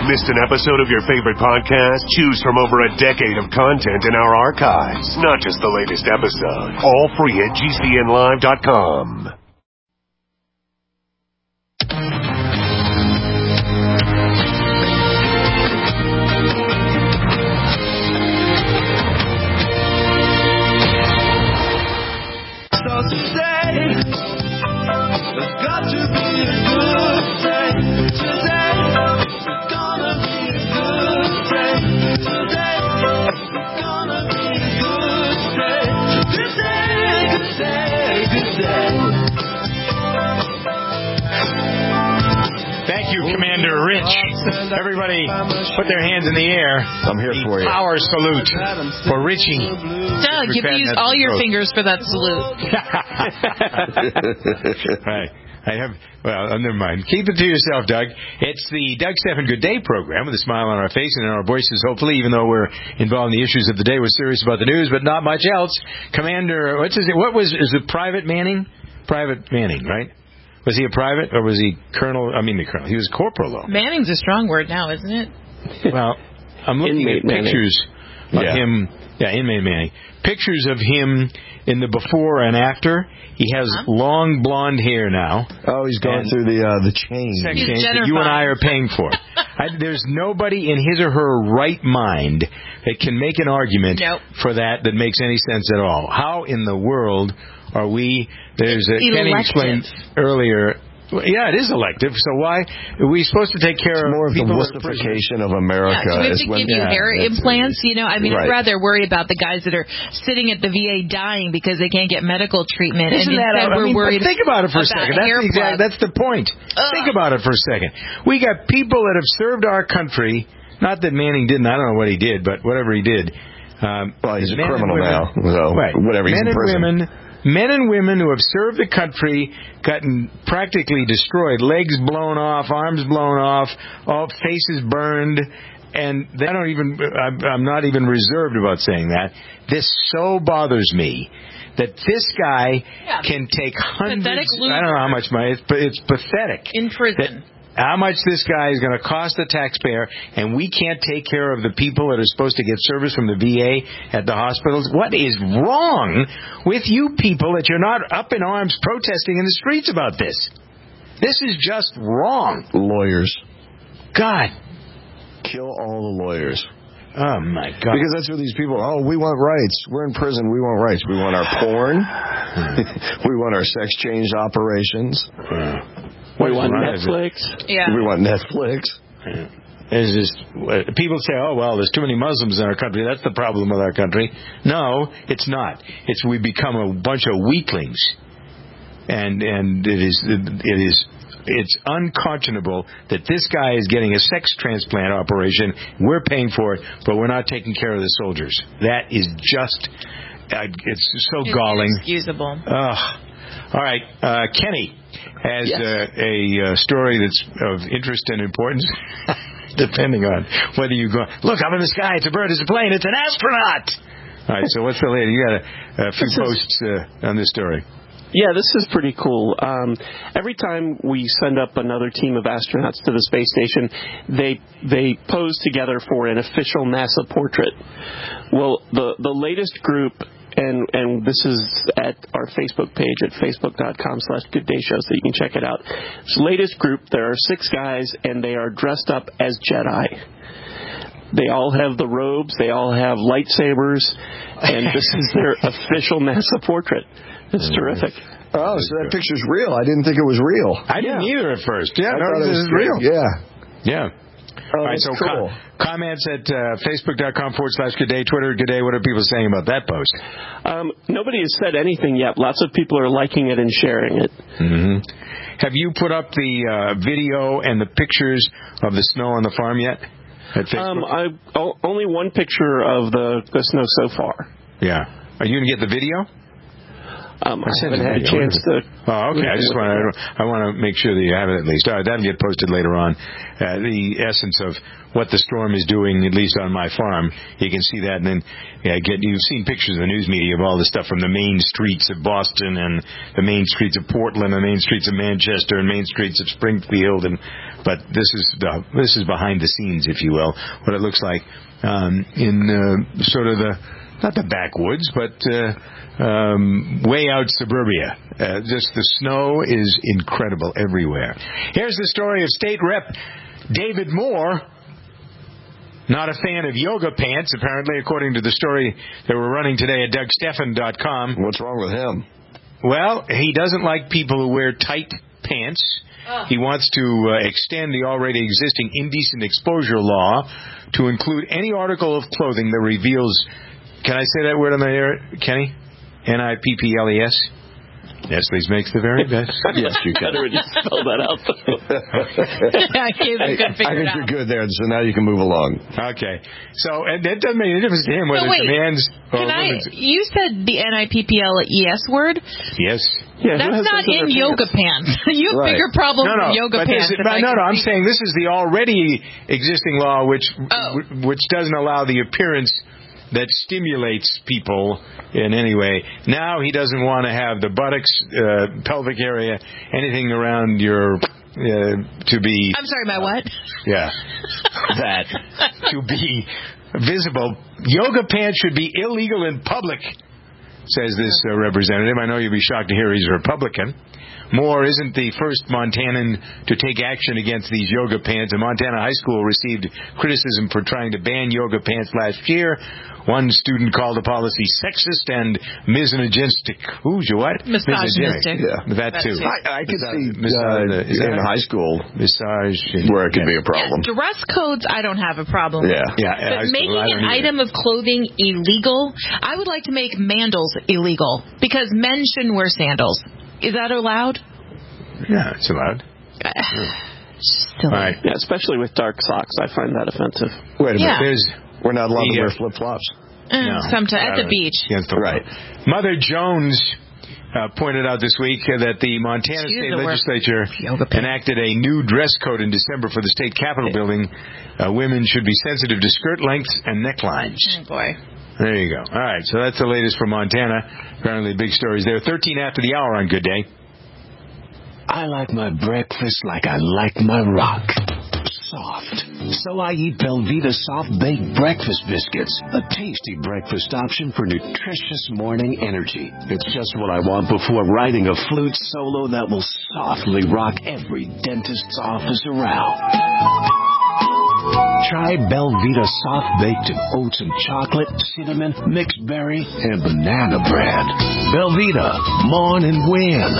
Missed an episode of your favorite podcast? Choose from over a decade of content in our archives, not just the latest episode. All free at GCNlive.com. So today, there's got to be a good day. Today, it's gonna be a good day. Today, it's gonna be a good day. Good day, good day, good day. Thank you, Commander Rich. Everybody put their hands in the air. I'm here for you. Power salute for Richie. Doug, you've used all your fingers for that salute. Right. Never mind. Keep it to yourself, Doug. It's the Doug Stephan Good Day program with a smile on our face and in our voices, hopefully, even though we're involved in the issues of the day. We're serious about the news, but not much else. Commander, is it Private Manning? Private Manning, right? Was he a private or was he colonel? I mean, the colonel. He was corporal, though. Manning's a strong word now, isn't it? Well, I'm looking at pictures of him. Yeah, inmate Manning. Pictures of him in the before and after. He has long blonde hair now. Oh, he's going through the change. Sex change that you and I are paying for. There's nobody in his or her right mind that can make an argument for that makes any sense at all. How in the world are we? Kenny explained earlier. Yeah, it is elective. So why are we supposed to take care of more of people the wussification of America? Yeah, do we have to give you hair implants? You know, I mean, I'd rather worry about the guys that are sitting at the VA dying because they can't get medical treatment. Isn't that we're worried? Think about it for a second. That's the point. Think about it for a second. We got people that have served our country. Not that Manning didn't. I don't know what he did, but whatever he did. Well, he's a criminal now. So whatever. He's in prison. Men and women who have served the country, gotten practically destroyed, legs blown off, arms blown off, all faces burned, and I'm not even reserved about saying that. This so bothers me that this guy can take hundreds. I don't know how much money, but it's pathetic. In prison. How much this guy is going to cost the taxpayer, and we can't take care of the people that are supposed to get service from the VA at the hospitals? What is wrong with you people that you're not up in arms protesting in the streets about this? This is just wrong. Lawyers. God. Kill all the lawyers. Oh, my God. Because that's what these people, we want rights. We're in prison. We want rights. We want our porn. We want our sex change operations. We want Netflix. Yeah. We want Netflix. It's just, people say, there's too many Muslims in our country. That's the problem with our country. No, it's not. We become a bunch of weaklings. And it's unconscionable that this guy is getting a sex transplant operation. We're paying for it, but we're not taking care of the soldiers. That is just, it's so galling. Inexcusable. All right, Kenny has a story that's of interest and importance, depending on whether you go, look up in the sky, it's a bird, it's a plane, it's an astronaut. All right, so what's the latest? You got a few posts on this story. Yeah, this is pretty cool. Every time we send up another team of astronauts to the space station, they pose together for an official NASA portrait. Well, the latest group, and this is at our Facebook page at facebook.com/gooddayshow, so you can check it out. This latest group, there are 6 guys, and they are dressed up as Jedi. They all have the robes, they all have lightsabers, and this is their official NASA portrait. It's terrific. Oh, so that picture's real. I didn't think it was real. I didn't either at first. Yeah, I thought it was real. Yeah. Oh, all right, that's so cool. Comments at facebook.com/goodday, Twitter, Good Day. What are people saying about that post? Nobody has said anything yet. Lots of people are liking it and sharing it. Mm-hmm. Have you put up the video and the pictures of the snow on the farm yet? At Facebook? Only one picture of the snow so far. Yeah. Are you going to get the video? I haven't had a chance to. Oh, okay. I want to make sure that you have it at least. All right, that'll get posted later on. The essence of what the storm is doing, at least on my farm, you can see that. And then you've seen pictures in the news media of all the stuff from the main streets of Boston and the main streets of Portland, the main streets of Manchester, and main streets of Springfield. But this is behind the scenes, if you will, what it looks like in sort of not the backwoods, but way out suburbia. Just the snow is incredible everywhere. Here's the story of State Rep David Moore. Not a fan of yoga pants, apparently, according to the story that we're running today at DougSteffen.com. What's wrong with him? Well, he doesn't like people who wear tight pants. He wants to extend the already existing indecent exposure law to include any article of clothing that reveals... Can I say that word on the air, Kenny? Nipples? Nestle's makes the very best. Yes, you can. I already spelled that out. I think you're good there, so now you can move along. Okay. So, and that doesn't make any difference to him whether it's a man's or woman's. You said the NIPPLES word? Yes. Yeah, that's not in yoga pants. You have bigger problems with yoga pants. I'm saying this is the already existing law which doesn't allow the appearance that stimulates people in any way. Now he doesn't want to have the buttocks, pelvic area, anything around your to be... I'm sorry, my what? Yeah. That. To be visible. Yoga pants should be illegal in public, says this representative. I know you'll be shocked to hear he's a Republican. Moore isn't the first Montanan to take action against these yoga pants. A Montana high school received criticism for trying to ban yoga pants last year. One student called the policy sexist and misogynistic. Who's your what? Misogynistic. Yeah. That too. I could see in high school where it could be a problem. Yeah, dress codes, I don't have a problem with. Yeah. But making an item of clothing illegal, I would like to make mandals illegal because men shouldn't wear sandals. Is that allowed? Yeah, it's allowed. All right. Yeah, especially with dark socks, I find that offensive. Wait a minute. We're not allowed to wear flip-flops. No, sometimes at the beach. Right. Mother Jones pointed out this week that the Montana State Legislature enacted a new dress code in December for the state capitol building. Women should be sensitive to skirt lengths and necklines. Oh, boy. There you go. All right, so that's the latest from Montana. Apparently big stories there. 13 after the hour on Good Day. I like my breakfast like I like my rock. Soft. So I eat Belvita Soft Baked Breakfast Biscuits, a tasty breakfast option for nutritious morning energy. It's just what I want before writing a flute solo that will softly rock every dentist's office around. Try Belvita Soft Baked in oats and chocolate, cinnamon, mixed berry, and banana bread. Belvita, mourn and win.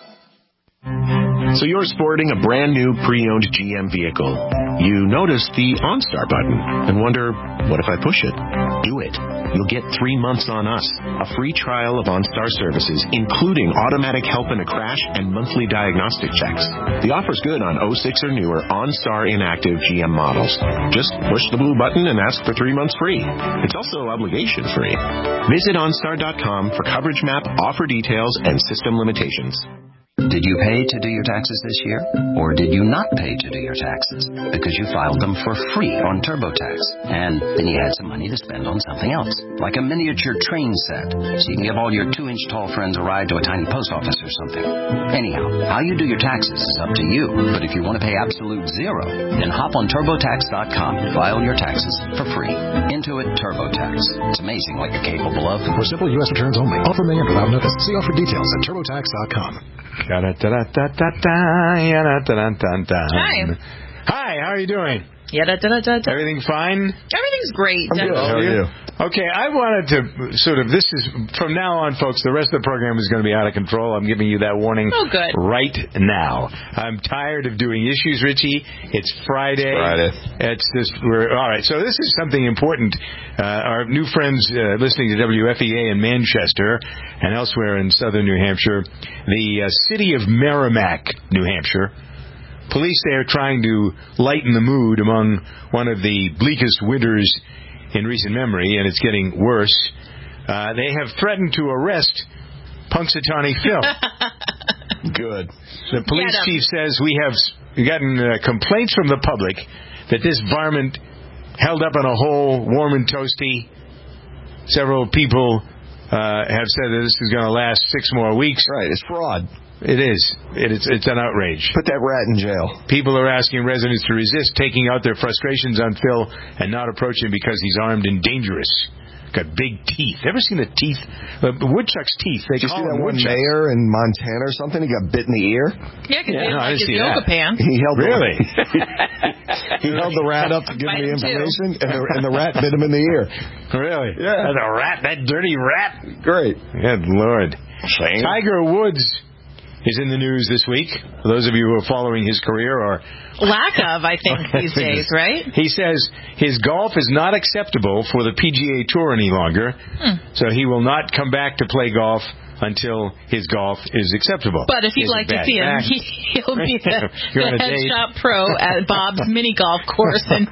So you're sporting a brand new pre-owned GM vehicle. You notice the OnStar button and wonder, what if I push it? Do it. You'll get 3 months on us, a free trial of OnStar services, including automatic help in a crash and monthly diagnostic checks. The offer's good on 06 or newer OnStar inactive GM models. Just push the blue button and ask for 3 months free. It's also obligation free. Visit OnStar.com for coverage map, offer details, and system limitations. Did you pay to do your taxes this year? Or did you not pay to do your taxes because you filed them for free on TurboTax? And then you had some money to spend on something else, like a miniature train set, so you can give all your 2-inch tall friends a ride to a tiny post office or something. Anyhow, how you do your taxes is up to you. But if you want to pay absolute zero, then hop on TurboTax.com and file your taxes for free. Intuit TurboTax. It's amazing what you're capable of. For simple U.S. returns only. Offer may end without notice. See offer details at TurboTax.com. Hi. Hi, how are you doing? Everything fine? Everything's great. I'm good. How are you? Okay, I wanted to this is, from now on, folks, the rest of the program is going to be out of control. I'm giving you that warning right now. I'm tired of doing issues, Richie. It's Friday. It's just, all right, so this is something important. Our new friends listening to WFEA in Manchester and elsewhere in southern New Hampshire, the city of Merrimack, New Hampshire, police there trying to lighten the mood among one of the bleakest winters in recent memory, and it's getting worse. They have threatened to arrest Punxsutawney Phil. Good. The police chief says we have gotten complaints from the public that this varmint held up in a hole, warm and toasty. Several people have said that this is going to last 6 more weeks. Right, it's fraud. It is. It's an outrage. Put that rat in jail. People are asking residents to resist taking out their frustrations on Phil and not approach him because he's armed and dangerous. Got big teeth. Ever seen the teeth? The woodchuck's teeth. They Did you call see that them one woodchucks. mayor in Montana or something? He got bit in the ear. Yeah, because he I like didn't his see yoga that. pants. He held Really? he held the rat up to give him the Bite him, too. information, and the rat bit him in the ear. Really? Yeah. The rat, that dirty rat. Great. Good Lord. Shame. Tiger Woods is in the news this week. For those of you who are following his career or Lack of, I think, these days, right? He says his golf is not acceptable for the PGA Tour any longer, so he will not come back to play golf until his golf is acceptable. But if you'd like to see him, he'll be the headshot pro at Bob's mini golf course in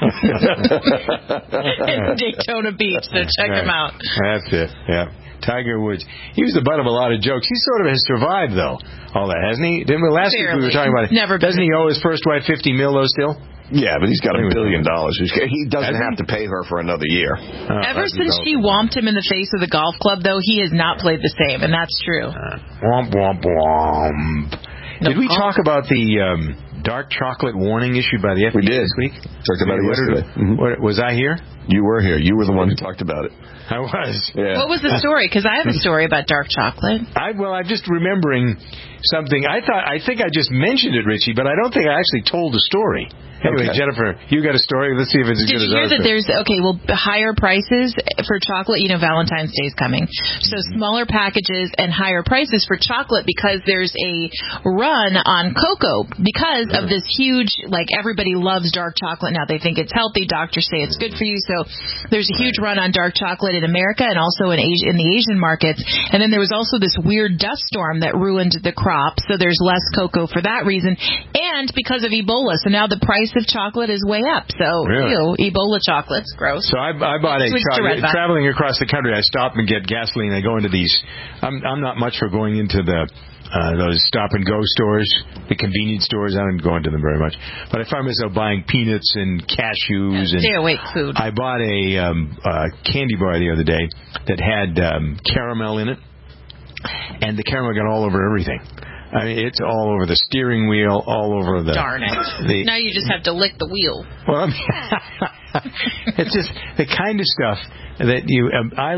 Daytona Beach, so check him out. That's it, yeah. Tiger Woods. He was the butt of a lot of jokes. He sort of has survived, though, all that, hasn't he? Didn't we last week we were talking about it? Never. Doesn't he owe his first wife $50 million, though, still? Yeah, but he's got $1 billion. He doesn't have to pay her for another year. Ever since she whomped him in the face with a golf club, though, he has not played the same, and that's true. Womp, womp, womp. Did we talk about the dark chocolate warning issued by the FDA this week? Talked about it yesterday. Was I here? You were here. You were the one who talked about it. I was. Yeah. What was the story? Because I have a story about dark chocolate. I'm just remembering something. I think I just mentioned it, Richie, but I don't think I actually told the story. Anyway, Jennifer, you got a story. Let's see if it's as good as ours. Did you hear that there's, higher prices for chocolate? You know, Valentine's Day is coming. So smaller packages and higher prices for chocolate because there's a run on cocoa because of this huge, everybody loves dark chocolate now. They think it's healthy. Doctors say it's good for you. So there's a huge run on dark chocolate in America and also in the Asian markets. And then there was also this weird dust storm that ruined the crop. So there's less cocoa for that reason. And because of Ebola. So now the price of chocolate is way up. So, Ebola chocolate's gross. So I bought traveling across the country, I stop and get gasoline. I go into these. I'm not much for going into those stop-and-go stores, the convenience stores. I don't go into them very much. But I find myself buying peanuts and cashews. Stay awake food. I bought a candy bar the other day that had caramel in it, and the caramel got all over everything. I mean, it's all over the steering wheel, all over the... Darn it. Now you just have to lick the wheel. Well, it's just the kind of stuff that you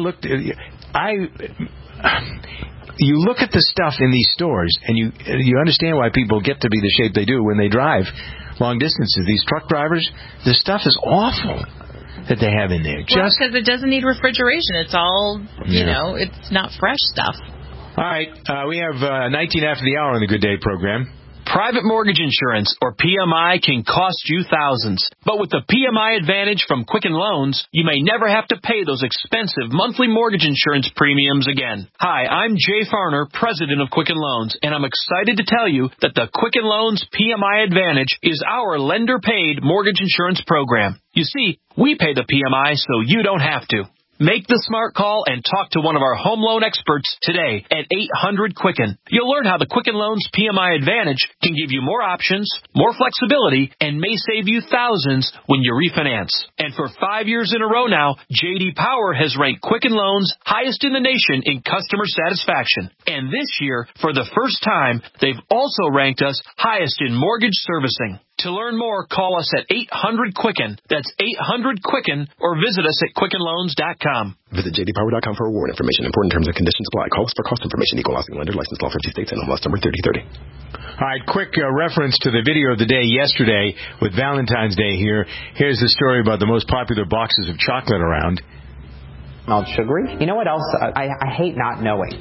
look at the stuff in these stores, and you understand why people get to be the shape they do when they drive long distances. These truck drivers, the stuff is awful that they have in there. Just because it doesn't need refrigeration. It's all, it's not fresh stuff. All right, we have 19 after the hour on the Good Day program. Private mortgage insurance, or PMI, can cost you thousands. But with the PMI Advantage from Quicken Loans, you may never have to pay those expensive monthly mortgage insurance premiums again. Hi, I'm Jay Farner, president of Quicken Loans, and I'm excited to tell you that the Quicken Loans PMI Advantage is our lender-paid mortgage insurance program. You see, we pay the PMI so you don't have to. Make the smart call and talk to one of our home loan experts today at 800-QUICKEN. You'll learn how the Quicken Loans PMI Advantage can give you more options, more flexibility, and may save you thousands when you refinance. And for 5 years in a row now, J.D. Power has ranked Quicken Loans highest in the nation in customer satisfaction. And this year, for the first time, they've also ranked us highest in mortgage servicing. To learn more, call us at 800-QUICKEN. That's 800-QUICKEN, or visit us at QuickenLoans.com. Visit jdpower.com for award information. Important terms and conditions apply. Call us for cost information. Equal housing lender. Licensed law 50 states and MLS number 3030. All right, quick reference to the video of the day yesterday with Valentine's Day here. Here's the story about the most popular boxes of chocolate around. Mild sugary. You know what else I hate not knowing?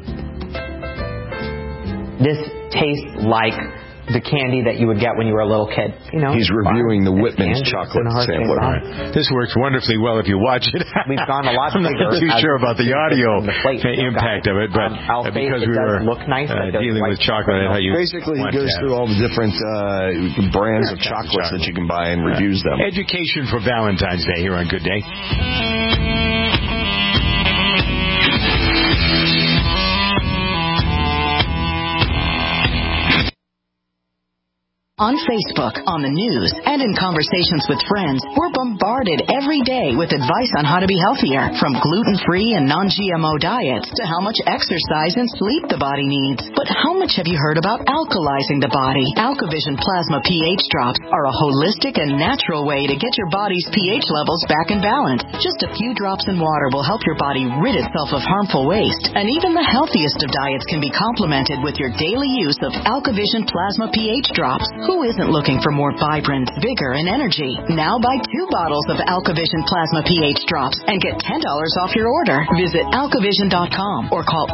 This tastes like the candy that you would get when you were a little kid. He's reviewing the Whitman's chocolate sampler. This works wonderfully well if you watch it. We've gone a lot I'm bigger. not too sure about the audio impact of it, but because we were dealing with chocolate, how you basically he goes through all the different brands of chocolates that you can buy and reviews them. Education for Valentine's Day here on Good Day. On Facebook, on the news, and in conversations with friends, we're bombarded every day with advice on how to be healthier, from gluten-free and non-GMO diets to how much exercise and sleep the body needs. But how much have you heard about alkalizing the body? AlkaVision Plasma pH drops are a holistic and natural way to get your body's pH levels back in balance. Just a few drops in water will help your body rid itself of harmful waste. And even the healthiest of diets can be complemented with your daily use of AlkaVision Plasma pH drops. Who isn't looking for more vibrance, vigor, and energy? Now buy 2 bottles of AlkaVision Plasma pH drops and get $10 off your order. Visit alkavision.com or call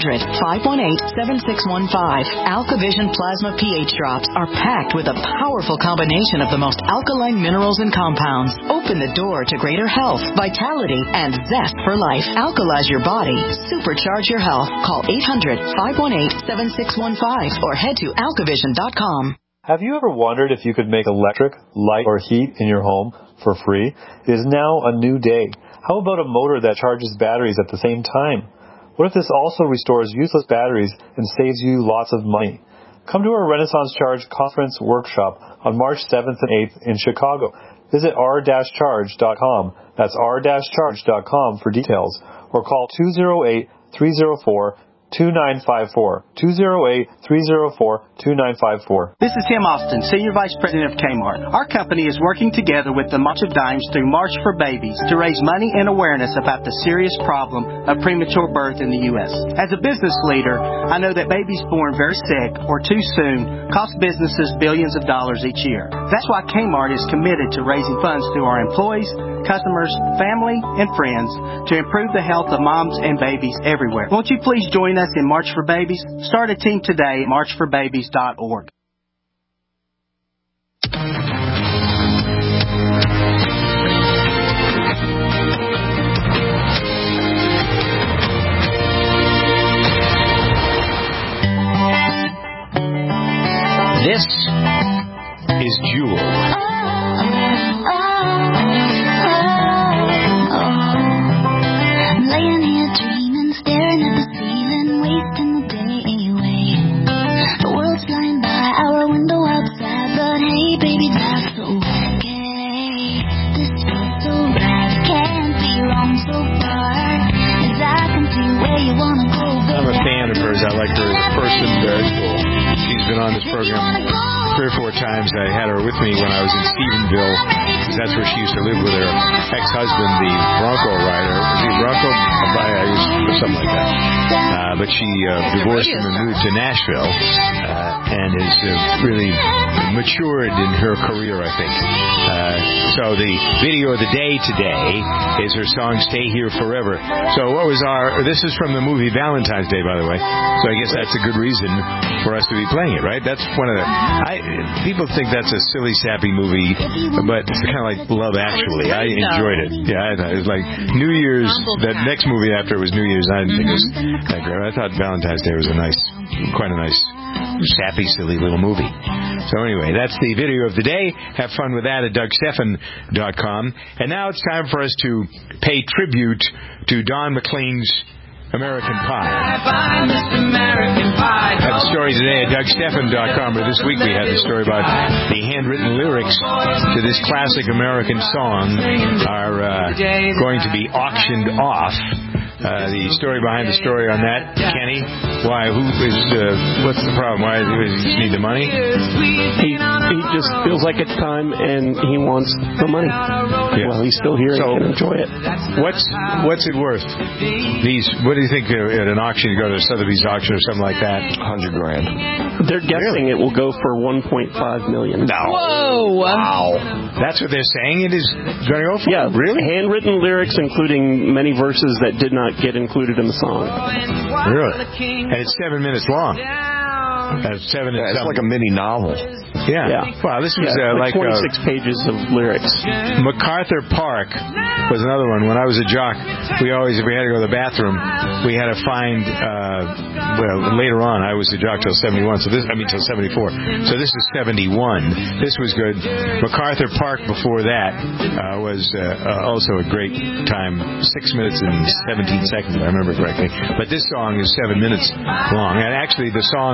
800-518-7615. AlkaVision Plasma pH drops are packed with a powerful combination of the most alkaline minerals and compounds. Open the door to greater health, vitality, and zest for life. Alkalize your body. Supercharge your health. Call 800-518-7615 or head to alkavision.com. Have you ever wondered if you could make electric, light, or heat in your home for free? It is now a new day. How about a motor that charges batteries at the same time? What if this also restores useless batteries and saves you lots of money? Come to our Renaissance Charge Conference Workshop on March 7th and 8th in Chicago. Visit r-charge.com. That's r-charge.com for details. Or call 208-304-2954. 208-304-2954. This is Tim Austin, Senior Vice President of Kmart. Our company is working together with the March of Dimes through March for Babies to raise money and awareness about the serious problem of premature birth in the U.S. As a business leader, I know that babies born very sick or too soon cost businesses billions of dollars each year. That's why Kmart is committed to raising funds through our employees, customers, family, and friends to improve the health of moms and babies everywhere. Won't you please join us in March for Babies? Start a team today at marchforbabies.org. This is Jewel. I'm a fan of hers. I like her as a person. Very cool. She's been on this program 3 or 4 times. I had her with me when I was in Stephenville, because that's where she used to live with her ex-husband, the Bronco rider. Was he Bronco? Or something like that. But she divorced him and moved to Nashville and has really matured in her career, I think. So the video of the day today is her song Stay Here Forever. So what was this is from the movie Valentine's Day, by the way. So I guess that's a good reason for us to be playing it, right? That's one of the... people think that's a silly, sappy movie, but it's kind of like Love Actually. I enjoyed it. Yeah, I thought it was like New Year's. That next movie after was New Year's. I didn't think it was that great. I thought Valentine's Day was quite a nice, sappy, silly little movie. So anyway, that's the video of the day. Have fun with that at DougStephan.com. And now it's time for us to pay tribute to Don McLean's American Pie. Have the story today at DougStephan.com. But this week we had the story about the handwritten lyrics to this classic American song are going to be auctioned off. The story behind the story on that, Kenny. Why? What's the problem? Why does he just need the money? He just feels like it's time, and he wants the money. Yeah. Well, he's still here and can enjoy it. What's it worth? What do you think at an auction? You go to a Sotheby's auction or something like that? $100,000. They're guessing it will go for $1.5 million. No. Whoa! Wow. That's what they're saying. It is going to go for. Yeah, really. Handwritten lyrics, including many verses that did not get included in the song. Really? And it's 7 minutes long. It's like a mini novel. Yeah. Wow, this was like 26 pages of lyrics. MacArthur Park was another one. When I was a jock, if we had to go to the bathroom, we had to find. Later on, I was a jock till 71. Till 74. So this is 71. This was good. MacArthur Park before that was also a great time. 6 minutes and 17 seconds, if I remember correctly. But this song is 7 minutes long, and actually the song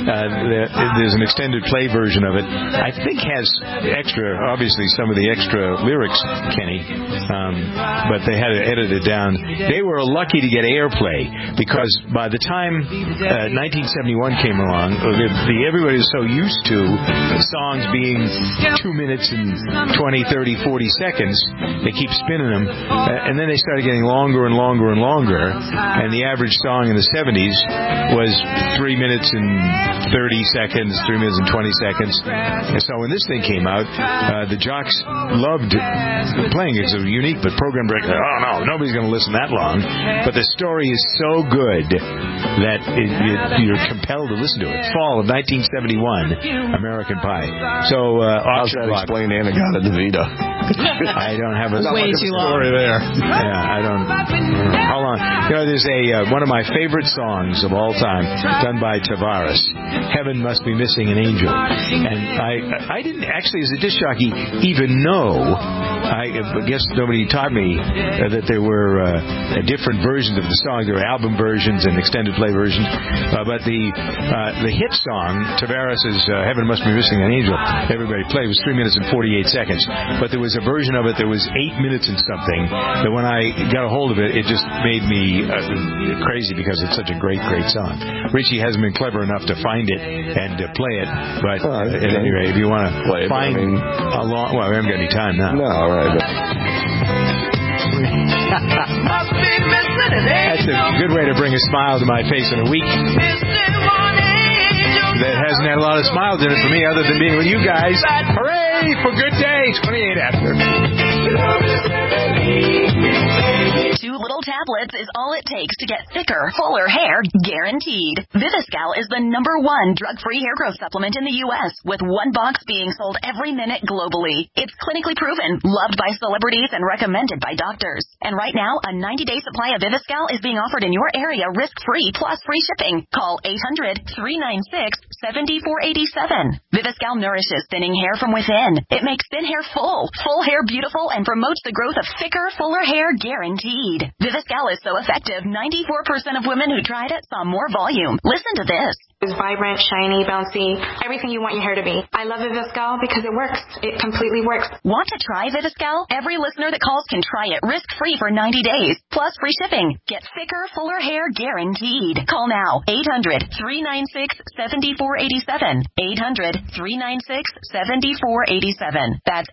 There's an extended play version of it. I think has obviously some of the extra lyrics, Kenny, but they had to edit it down. They were lucky to get airplay because by the time 1971 came along, everybody was so used to songs being 2 minutes and 20, 30, 40 seconds, they keep spinning them, and then they started getting longer and longer and longer, and the average song in the 70s was 3 minutes and 30 seconds, 3 minutes and 20 seconds. And so when this thing came out, the jocks loved playing it. It was unique, but program directors, oh no, nobody's going to listen that long. But the story is so good that you're compelled to listen to it. Fall of 1971, American Pie. So, how's that explain Anagata DeVita? I don't have a way too story long. there. Yeah, I don't. Hold on. There's one of my favorite songs of all time, done by Tavares. Heaven Must Be Missing an Angel. And I didn't actually, as a disc jockey, even know. I guess nobody taught me that there were different versions of the song. There were album versions and extended play versions. But the hit song, Tavares' Heaven Must Be Missing an Angel, everybody played, was 3 minutes and 48 seconds. But there was a version of it that was 8 minutes and something, that when I got a hold of it, it just made me crazy because it's such a great, great song. Richie hasn't been clever enough to find it and play it, but at any rate, if you want to find a long... Well, we haven't got any time now. No, all right. That's a good way to bring a smile to my face in a week that hasn't had a lot of smiles in it for me other than being with you guys. Hooray for Good Day, 28 after. 2 little tablets is all it takes to get thicker, fuller hair, guaranteed. Viviscal is the #1 drug-free hair growth supplement in the U.S., with 1 box being sold every minute globally. It's clinically proven, loved by celebrities, and recommended by doctors. And right now, a 90-day supply of Viviscal is being offered in your area risk-free plus free shipping. Call 800-396-7487. Viviscal nourishes thinning hair from within. It makes thin hair full hair beautiful, and promotes the growth of thicker, fuller hair guaranteed. Viviscal is so effective, 94% of women who tried it saw more volume. Listen to this. It's vibrant, shiny, bouncy, everything you want your hair to be. I love Viviscal because it works. It completely works. Want to try Viviscal? Every listener that calls can try it risk-free for 90 days, plus free shipping. Get thicker, fuller hair guaranteed. Call now, 800-396-7487. 800-396-7487. That's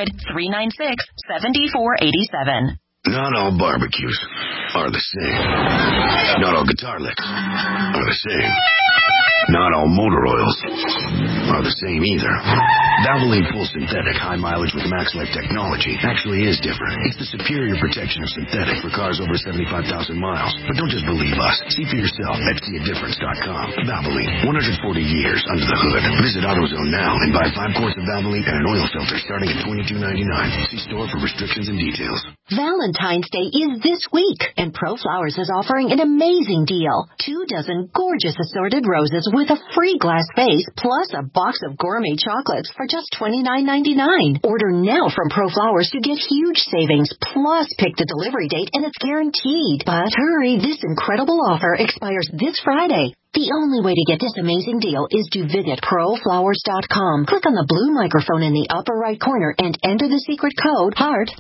800-396-7487. Not all barbecues are the same. Not all guitar licks are the same. Not all motor oils are the same either. Valvoline Full Synthetic High Mileage with MaxLife technology actually is different. It's the superior protection of synthetic for cars over 75,000 miles. But don't just believe us. See for yourself at seeadifference.com. Valvoline, 140 years under the hood. Visit AutoZone now and buy 5 quarts of Valvoline and an oil filter starting at $22.99. See store for restrictions and details. Valentine's Day is this week, and ProFlowers is offering an amazing deal. 2 dozen gorgeous assorted roses with a free glass vase, plus a box of gourmet chocolates for just $29.99. Order now from ProFlowers to get huge savings, plus pick the delivery date and it's guaranteed. But hurry, this incredible offer expires this Friday. The only way to get this amazing deal is to visit ProFlowers.com. Click on the blue microphone in the upper right corner and enter the secret code HEART.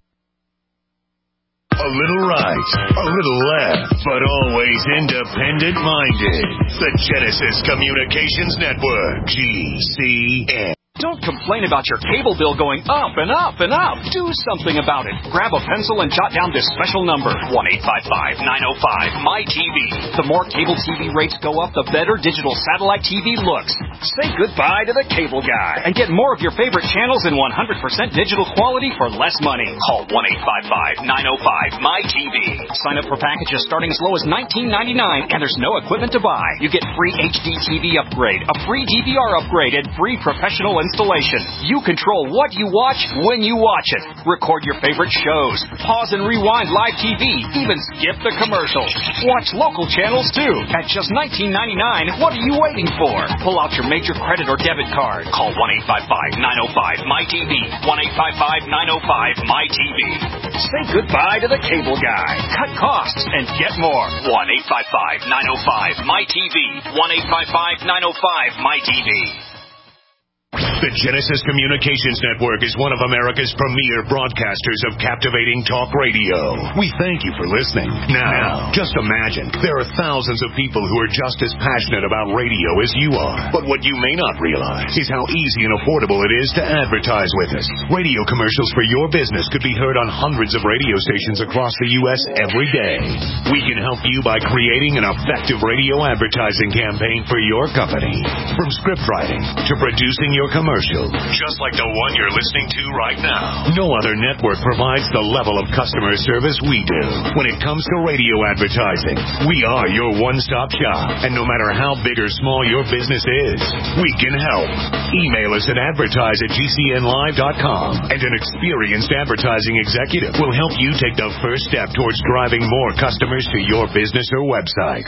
A little right, a little left, but always independent-minded. The Genesis Communications Network, GCN. Don't complain about your cable bill going up and up and up. Do something about it. Grab a pencil and jot down this special number, 1-855-905-MY-TV. The more cable TV rates go up, the better digital satellite TV looks. Say goodbye to the cable guy and get more of your favorite channels in 100% digital quality for less money. Call 1-855-905-MY-TV. Sign up for packages starting as low as $19.99, and there's no equipment to buy. You get free HD TV upgrade, a free DVR upgrade, and free professional installation. You control what you watch when you watch it. Record your favorite shows. Pause and rewind live TV. Even skip the commercials. Watch local channels too. At just $19.99, what are you waiting for? Pull out your major credit or debit card. Call 1-855-905-MyTV. 1-855-905-MyTV. Say goodbye to the cable guy. Cut costs and get more. 1-855-905-MyTV. 1-855-905-MyTV. The Genesis Communications Network is one of America's premier broadcasters of captivating talk radio. We thank you for listening. Now, just imagine, there are thousands of people who are just as passionate about radio as you are. But what you may not realize is how easy and affordable it is to advertise with us. Radio commercials for your business could be heard on hundreds of radio stations across the U.S. every day. We can help you by creating an effective radio advertising campaign for your company. From script writing to producing your commercial, just like the one you're listening to right now. No other network provides the level of customer service we do. When it comes to radio advertising, we are your one-stop shop. And no matter how big or small your business is, we can help. Email us at advertise@gcnlive.com, and an experienced advertising executive will help you take the first step towards driving more customers to your business or website.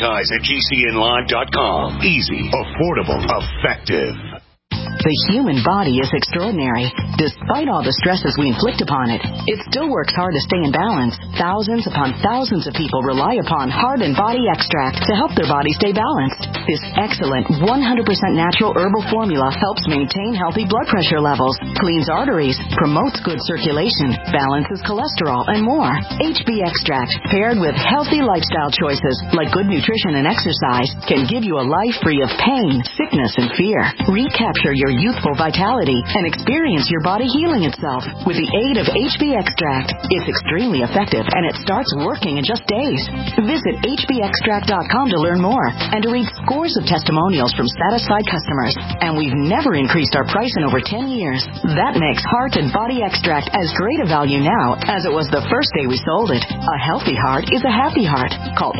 Advertise@gcnlive.com. Easy, affordable, effective. The human body is extraordinary. Despite all the stresses we inflict upon it, it still works hard to stay in balance. Thousands upon thousands of people rely upon Heart and Body Extract to help their body stay balanced. This excellent 100% natural herbal formula helps maintain healthy blood pressure levels, cleans arteries, promotes good circulation, balances cholesterol, and more. HB Extract, paired with healthy lifestyle choices like good nutrition and exercise, can give you a life free of pain, sickness, and fear. Recapture your youthful vitality and experience your body healing itself with the aid of HB Extract. It's extremely effective and it starts working in just days. Visit hbextract.com to learn more and to read scores of testimonials from satisfied customers. And we've never increased our price in over 10 years. That makes Heart and Body Extract as great a value now as it was the first day we sold it. A healthy heart is a happy heart. Call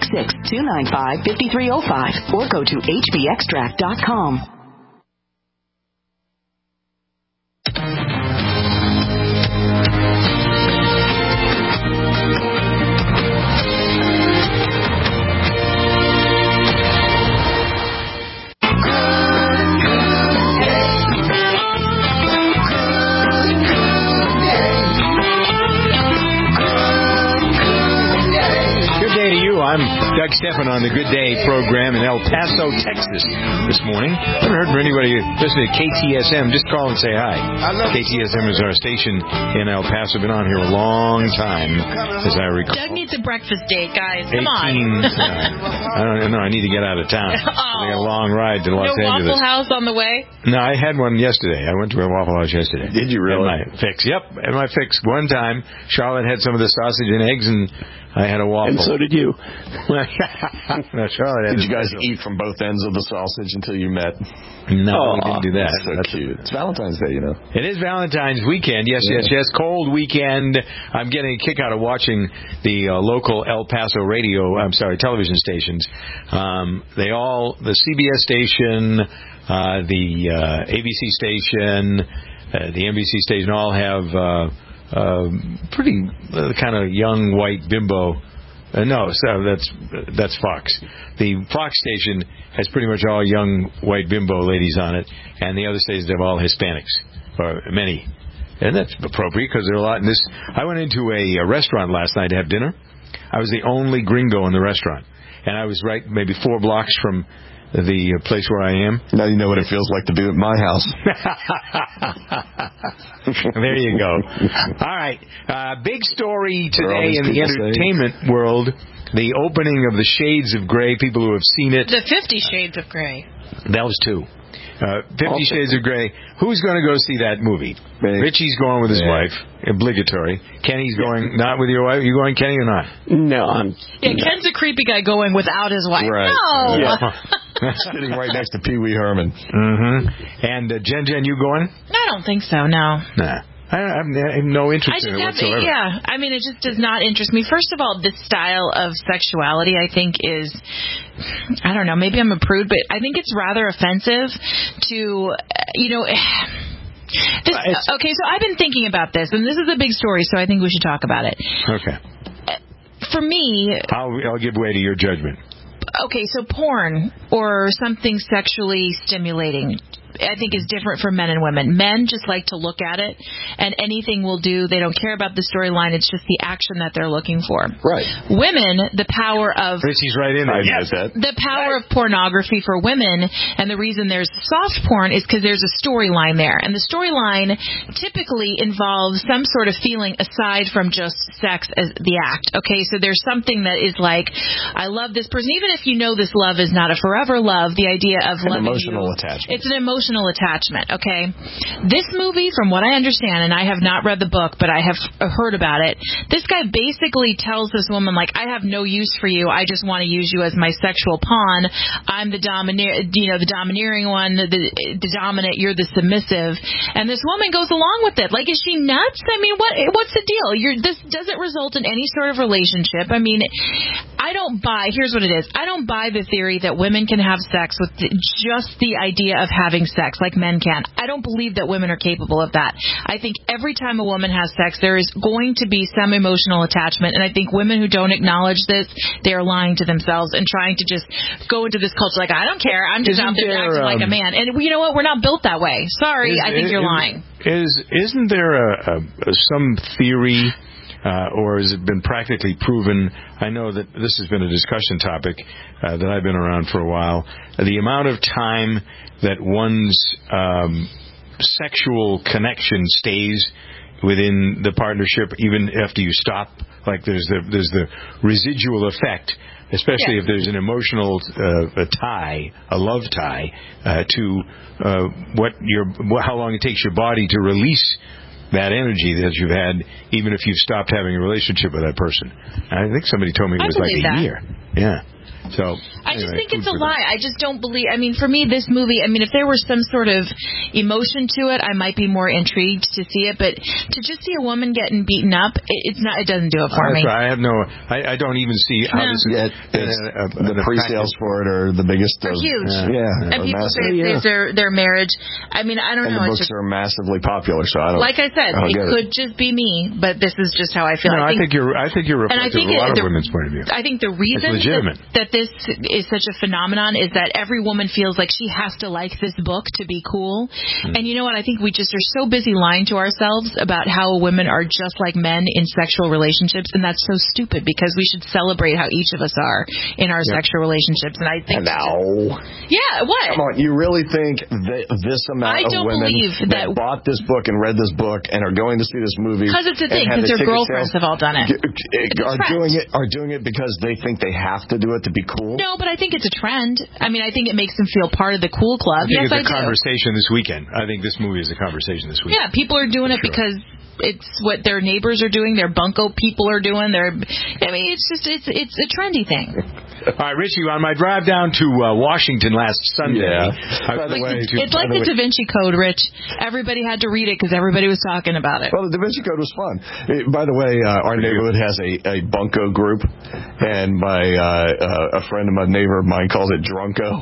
866-295-5305 or go to hbextract.com. I'm Doug Stephan on the Good Day program in El Paso, Texas this morning. I haven't heard from anybody listening to KTSM. Just call and say hi. KTSM is our station in El Paso. Been on here a long time, as I recall. Doug needs a breakfast date, guys. Come on. I don't know. I need to get out of town. I got a long ride to Los Angeles. No Waffle House on the way? No, I had one yesterday. I went to a Waffle House yesterday. Did you really? At my fix. Yep, at my fix. One time, Charlotte had some of the sausage and eggs, and I had a waffle. And so did you. No, Charlotte had did you guys eat from both ends of the sausage until you met? No, we didn't do that. That's so cute. It's Valentine's Day, you know. It is Valentine's weekend. Yes. Cold weekend. I'm getting a kick out of watching the local El Paso television stations. The CBS station, the ABC station, the NBC station all have pretty kind of young white bimbo. That's Fox. The Fox station has pretty much all young white bimbo ladies on it, and the other stations have all Hispanics, or many. And that's appropriate because there are a lot in this. I went into a restaurant last night to have dinner. I was the only gringo in the restaurant, and I was right maybe 4 blocks from the place where I am. Now you know what it feels like to be at my house. There you go. All right. Big story today in the entertainment world. The opening of the Shades of Grey. People who have seen it. The 50 Shades of Grey. That was 2. 50 Shades of Grey. Who's going to go see that movie? Richie's going with his wife. Obligatory. Kenny's going not with your wife. You going, Kenny, or not? No, Ken's a creepy guy going without his wife. Right. No. Yeah. Sitting right next to Pee Wee Herman. Mm-hmm. And Jen, you going? I don't think so, no. Nah. I have no interest in it whatsoever. Yeah, I mean, it just does not interest me. First of all, this style of sexuality, I think, is, I don't know, maybe I'm a prude, but I think it's rather offensive to, okay, so I've been thinking about this, and this is a big story, so I think we should talk about it. Okay. For me... I'll give way to your judgment. okay, so porn or something sexually stimulating, I think, is different for men and women. Men just like to look at it, and anything will do. They don't care about the storyline. It's just the action that they're looking for. Right. Women, the power of... Chrissy's right in there. Yes. The power of pornography for women, and the reason there's soft porn is because there's a storyline there. And the storyline typically involves some sort of feeling aside from just sex as the act. Okay, so there's something that is like, I love this person. Even if you know this love is not a forever love, the idea of an loving emotional you, attachment. it's an emotional attachment, okay? This movie, from what I understand, and I have not read the book, but I have heard about it, this guy basically tells this woman, like, I have no use for you. I just want to use you as my sexual pawn. I'm the domineering one, the dominant, you're the submissive. And this woman goes along with it. Like, is she nuts? I mean, what's the deal? This doesn't result in any sort of relationship. I mean, here's what it is. I don't buy the theory that women can have sex with just the idea of having sex like men can. I don't believe that women are capable of that. I think every time a woman has sex, there is going to be some emotional attachment, and I think women who don't acknowledge this, they are lying to themselves and trying to just go into this culture like, I don't care, I'm just out there acting like a man. And you know what? We're not built that way. Sorry, I think you're lying. Isn't there some theory, or has it been practically proven? I know that this has been a discussion topic that I've been around for a while. The amount of time that one's sexual connection stays within the partnership, even after you stop. Like there's the residual effect, especially if there's an emotional tie, a love tie, to how long it takes your body to release that energy that you've had, even if you've stopped having a relationship with that person. I think somebody told me it was like a year. Yeah. So I just think it's a lie. I just don't believe. I mean, for me, this movie. I mean, if there was some sort of emotion to it, I might be more intrigued to see it. But to just see a woman getting beaten up, it's not. It doesn't do it for me. I have no. I don't even see how this is. The pre-sales for it are the biggest. They're huge. Yeah. And people say it's their marriage. I mean, I don't know. And the books are massively popular, so I don't. Like I said, it could just be me, but this is just how I feel. No, I think you're reflective of a lot of women's point of view. I think the reason that this is such a phenomenon is that every woman feels like she has to like this book to be cool. And you know what? I think we just are so busy lying to ourselves about how women are just like men in sexual relationships, and that's so stupid because we should celebrate how each of us are in our sexual relationships. And I think what? Come on, you really think that this amount of women that bought this book and read this book and are going to see this movie because it's a thing, because their girlfriends have all done it, are doing it because they think they have to do it to be cool? No, but I think it's a trend. I mean, I think it makes them feel part of the cool club. I think it's a conversation this weekend. I think this movie is a conversation this weekend. Yeah, people are doing it because it's what their neighbors are doing, their bunco people are doing. It's a trendy thing. All right, Richie, on my drive down to Washington last Sunday, it's like the Da Vinci Code, Rich. Everybody had to read it because everybody was talking about it. Well, the Da Vinci Code was fun. By the way, our neighborhood has a bunco group, and a friend of my neighbor of mine calls it Drunko.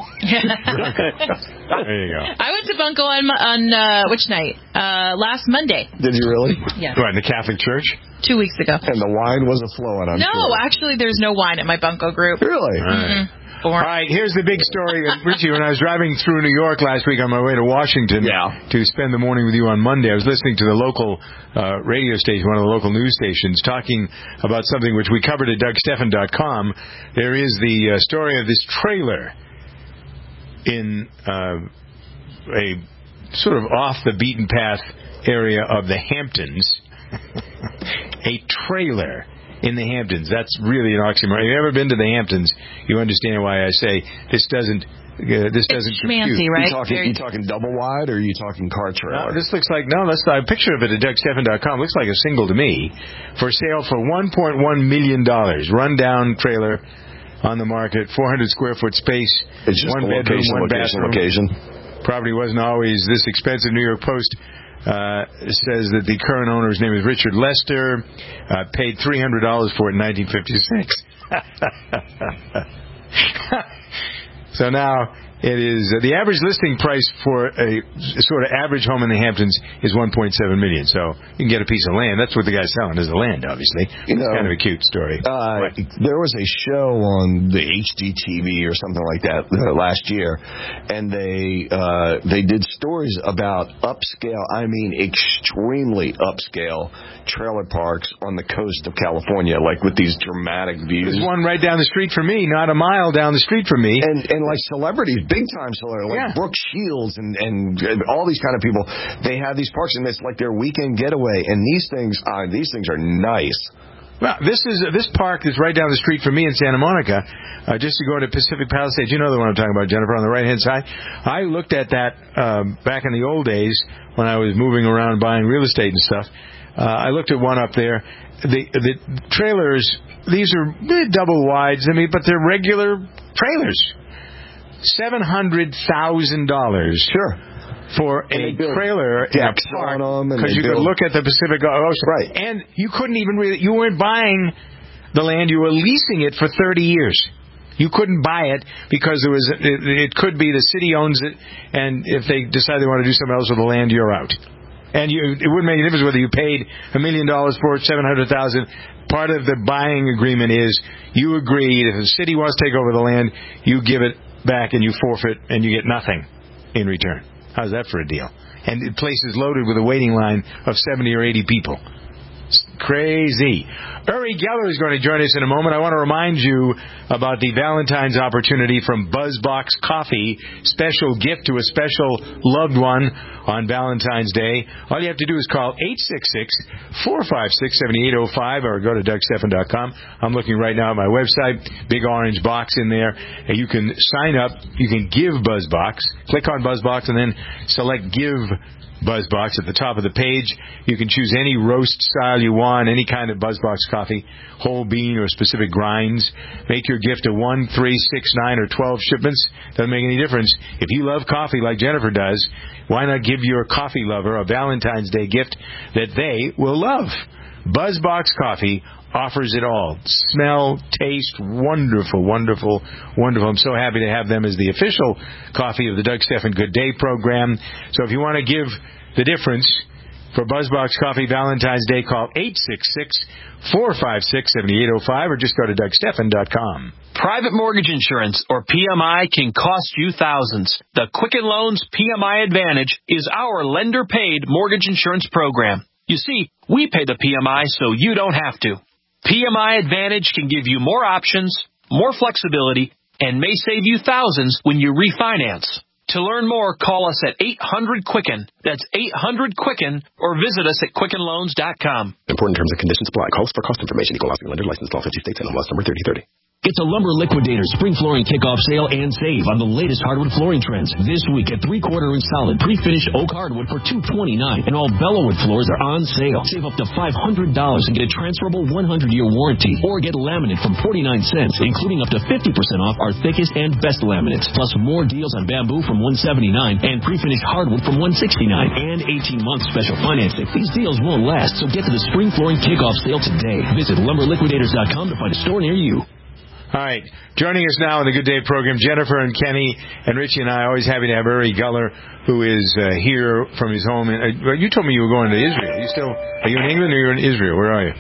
There you go. I went to bunco on which night? Last Monday. Did you really? Yeah. Right, in the Catholic Church? 2 weeks ago. And the wine wasn't flowing, I'm sure. Actually, there's no wine at my bunco group. Really? All right, here's the big story. Richie, when I was driving through New York last week on my way to Washington to spend the morning with you on Monday, I was listening to the local radio station, one of the local news stations, talking about something which we covered at DougSteffen.com. There is the story of this trailer in a sort of off-the-beaten-path area of the Hamptons. A trailer in the Hamptons. That's really an oxymoron. If you've ever been to the Hamptons, you understand why I say this doesn't compute. Right? You talking double wide, or are you talking car trailer? No, this looks like a picture of it at DougSteffen.com. Looks like a single to me. For sale for $1.1 million. Rundown trailer on the market. 400 square foot space. It's just one bedroom, one bathroom. Location. Property wasn't always this expensive. New York Post says that the current owner's name is Richard Lester, paid $300 for it in 1956. So now It is the average listing price for a sort of average home in the Hamptons is $1.7 million. So you can get a piece of land. That's what the guy's selling is the land, obviously. It's kind of a cute story. There was a show on the HGTV or something like that last year, and they did stories about upscale, I mean extremely upscale trailer parks on the coast of California, like with these dramatic views. There's one right down the street from me, not a mile down the street from me. And like celebrities, big time celebrities, like Brooke Shields and all these kind of people, they have these parks, and it's like their weekend getaway. And these things are nice. Well, this park is right down the street from me in Santa Monica. Just to go to Pacific Palisades, you know the one I'm talking about, Jennifer, on the right hand side. I looked at that back in the old days when I was moving around buying real estate and stuff. I looked at one up there. The trailers, these are double wides, but they're regular trailers. $700,000 for a trailer in a park, because you could look at the Pacific Ocean. Right. And you couldn't even you weren't buying the land, you were leasing it for 30 years. You couldn't buy it because it could be the city owns it, and if they decide they want to do something else with the land, you're out. And it wouldn't make any difference whether you paid $1 million for it, $700,000. Part of the buying agreement is you agreed if the city wants to take over the land, you give it back and you forfeit and you get nothing in return. How's that for a deal? And the place is loaded with a waiting line of 70 or 80 people. It's crazy. Uri Geller is going to join us in a moment. I want to remind you about the Valentine's opportunity from BuzzBox Coffee. Special gift to a special loved one on Valentine's Day. All you have to do is call 866-456-7805 or go to DougStephan.com. I'm looking right now at my website. Big orange box in there. And you can sign up. You can give BuzzBox. Click on BuzzBox and then select Give BuzzBox at the top of the page. You can choose any roast style you want, any kind of BuzzBox coffee, whole bean or specific grinds. Make your gift to 1, 3, 6, 9, or 12 shipments. Doesn't make any difference. If you love coffee like Jennifer does, why not give your coffee lover a Valentine's Day gift that they will love? BuzzBox Coffee offers it all. Smell, taste, wonderful, wonderful, wonderful. I'm so happy to have them as the official coffee of the Doug Stephan Good Day program. So if you want to give the difference for BuzzBox Coffee Valentine's Day, call 866-456-7805 or just go to DougStephan.com. Private mortgage insurance, or PMI, can cost you thousands. The Quicken Loans PMI Advantage is our lender-paid mortgage insurance program. You see, we pay the PMI so you don't have to. PMI Advantage can give you more options, more flexibility, and may save you thousands when you refinance. To learn more, call us at 800-QUICKEN. That's 800-QUICKEN, or visit us at QuickenLoans.com. Important terms and conditions apply. Calls for cost information. Equal housing lender. Licensed law 50 states. NMLS number 3030. It's a Lumber Liquidator Spring Flooring Kickoff Sale and save on the latest hardwood flooring trends. This week at 3/4-inch solid pre-finished oak hardwood for $229, and all Bellawood floors are on sale. Save up to $500 and get a transferable 100-year warranty, or get laminate from 49 cents, including up to 50% off our thickest and best laminates. Plus more deals on bamboo from $179 and pre-finished hardwood from $169, and 18-month special financing. These deals won't last, so get to the Spring Flooring Kickoff Sale today. Visit LumberLiquidators.com to find a store near you. All right. Joining us now on the Good Day program, Jennifer and Kenny and Richie and I. Always happy to have Uri Geller, who is here from his home. You told me you were going to Israel. Are you in England or you're in Israel? Where are you?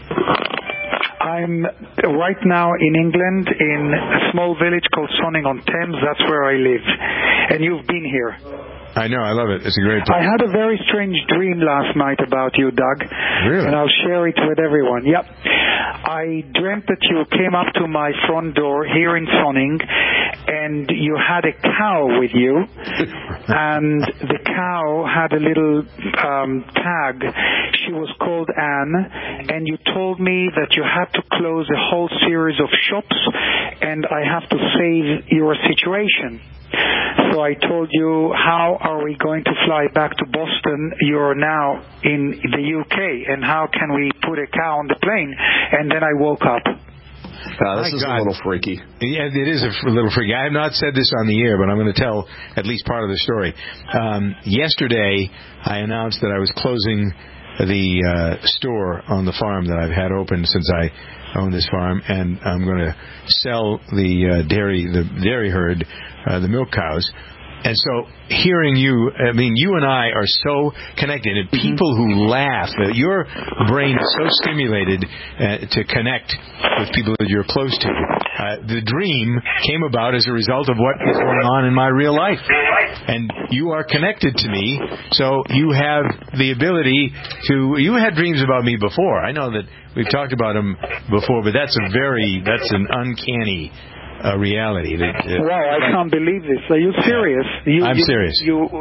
I'm right now in England in a small village called Sonning-on-Thames. That's where I live. And you've been here. I know. I love it. It's a great place. I had a very strange dream last night about you, Doug. Really? And I'll share it with everyone. Yep. I dreamt that you came up to my front door here in Sonning, and you had a cow with you, and the cow had a little tag. She was called Anne, and you told me that you had to close a whole series of shops, and I have to save your situation. So I told you, how are we going to fly back to Boston? You're now in the UK, and how can we put a cow on the plane? And then I woke up. This is a little freaky. Yeah, it is a little freaky. I have not said this on the air, but I'm going to tell at least part of the story. Yesterday, I announced that I was closing the store on the farm that I've had open since I own this farm, and I'm going to sell the dairy herd, the milk cows. And so hearing you, I mean, you and I are so connected. And people who laugh, your brain is so stimulated to connect with people that you're close to. The dream came about as a result of what is going on in my real life. And you are connected to me, so you have the ability to... You had dreams about me before. I know that we've talked about them before, but that's an uncanny... reality. Wow, I can't believe this. Are you serious? I'm serious.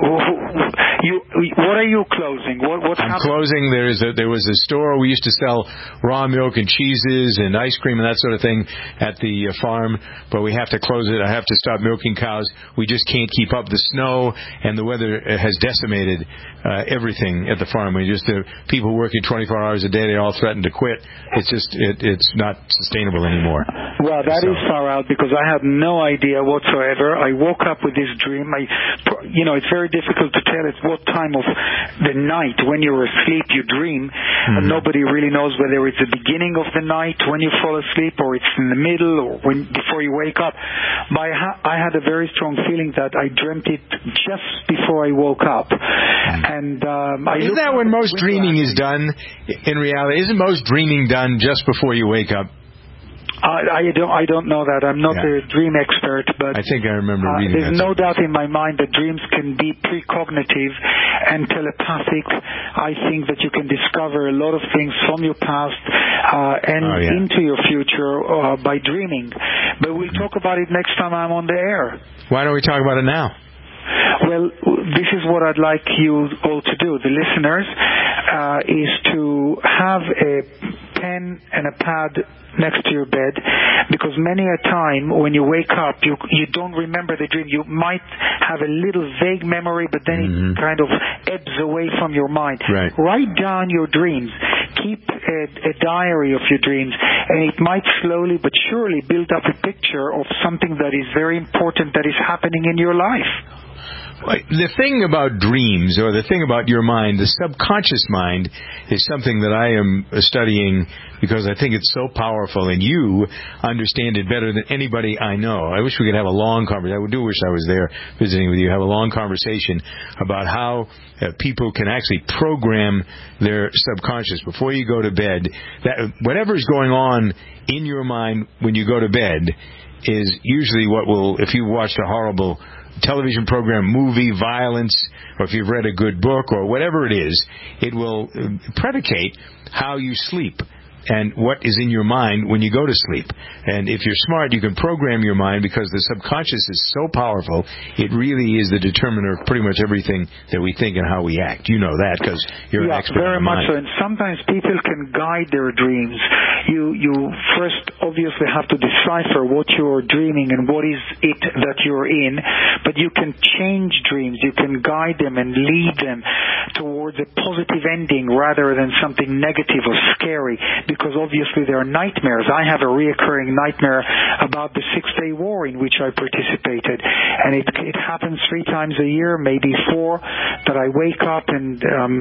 What are you closing? What's I'm happening? closing. There was a store. We used to sell raw milk and cheeses and ice cream and that sort of thing at the farm, but we have to close it. I have to stop milking cows. We just can't keep up. The snow and the weather has decimated everything at the farm. People working 24 hours a day, they all threaten to quit. It's not sustainable anymore. Well, that is far out, because I had no idea whatsoever. I woke up with this dream. It's very difficult to tell at what time of the night when you're asleep you dream. And nobody really knows whether it's the beginning of the night when you fall asleep, or it's in the middle, or before you wake up. But I had a very strong feeling that I dreamt it just before I woke up. And isn't that when most dreaming is done? In reality, isn't most dreaming done just before you wake up? I don't know that. I'm not a dream expert, but I think I remember reading there's that. no doubt in my mind that dreams can be precognitive and telepathic. I think that you can discover a lot of things from your past into your future by dreaming. But we'll talk about it next time I'm on the air. Why don't we talk about it now? Well, this is what I'd like you all to do, the listeners, is to have a pen and a pad next to your bed, because many a time when you wake up, you don't remember the dream. You might have a little vague memory, but then it kind of ebbs away from your mind. Right. Write down your dreams. Keep a diary of your dreams, and it might slowly but surely build up a picture of something that is very important that is happening in your life. The thing about dreams, or the thing about your mind, the subconscious mind, is something that I am studying because I think it's so powerful, and you understand it better than anybody I know. I wish we could have a long conversation. I do wish I was there visiting with you, have a long conversation about how people can actually program their subconscious before you go to bed. That whatever is going on in your mind when you go to bed is usually what will, if you watched a horrible television program, movie, violence, or if you've read a good book or whatever it is, it will predicate how you sleep and what is in your mind when you go to sleep. And if you're smart, you can program your mind, because the subconscious is so powerful, it really is the determiner of pretty much everything that we think and how we act. You know that because you're an expert very on much mind. so. And sometimes people can guide their dreams. You first obviously have to decipher what you're dreaming and what is it that you're in, but you can change dreams. You can guide them and lead them towards a positive ending rather than something negative or scary, because obviously there are nightmares. I have a reoccurring nightmare about the Six-Day War in which I participated, and it happens 3 times a year, maybe 4, that I wake up and